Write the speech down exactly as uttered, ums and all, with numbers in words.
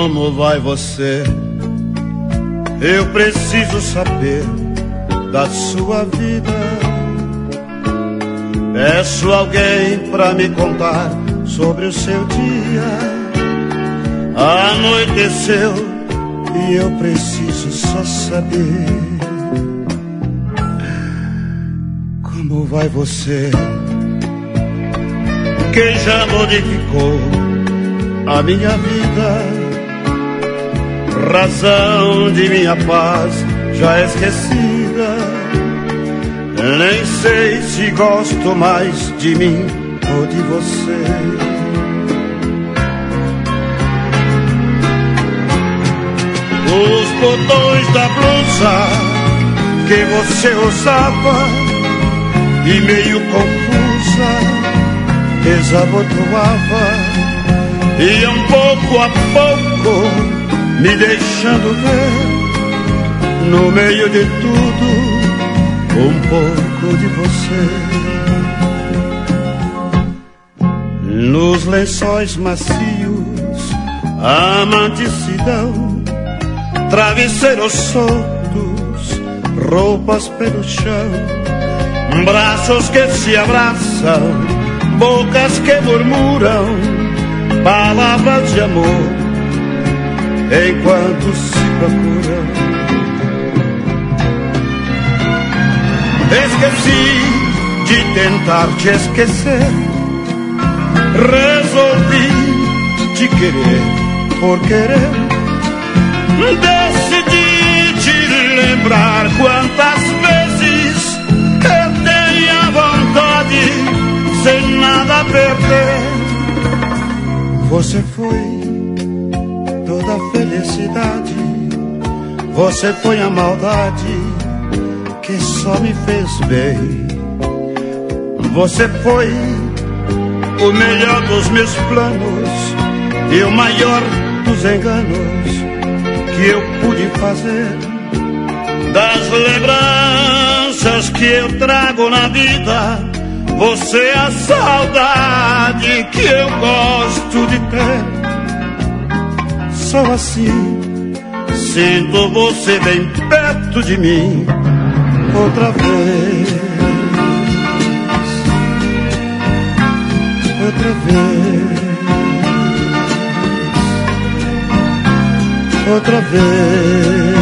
Como vai você? Eu preciso saber da sua vida. Peço alguém pra me contar sobre o seu dia. Anoiteceu e eu preciso só saber como vai você, que já modificou a minha vida. Razão de minha paz já esquecida. Nem sei se gosto mais de mim ou de você. Os botões da blusa que você usava e meio confusa desabotoava, e um pouco a pouco me deixando ver, no meio de tudo, um pouco de você. Nos lençóis macios, a manticidão, travesseiros soltos, roupas pelo chão, braços que se abraçam, bocas que murmuram palavras de amor enquanto se procuram. Esqueci de tentar te esquecer. Resolvi te querer por querer. Decidi te lembrar quantas vezes eu tenho a vontade sem nada a perder. Você foi toda a felicidade, você foi a maldade que só me fez bem. Você foi o melhor dos meus planos e o maior dos enganos que eu pude fazer. Das lembranças que eu trago na vida, você é a saudade que eu gosto de ter. Só assim sinto você bem perto de mim outra vez, outra vez, outra vez.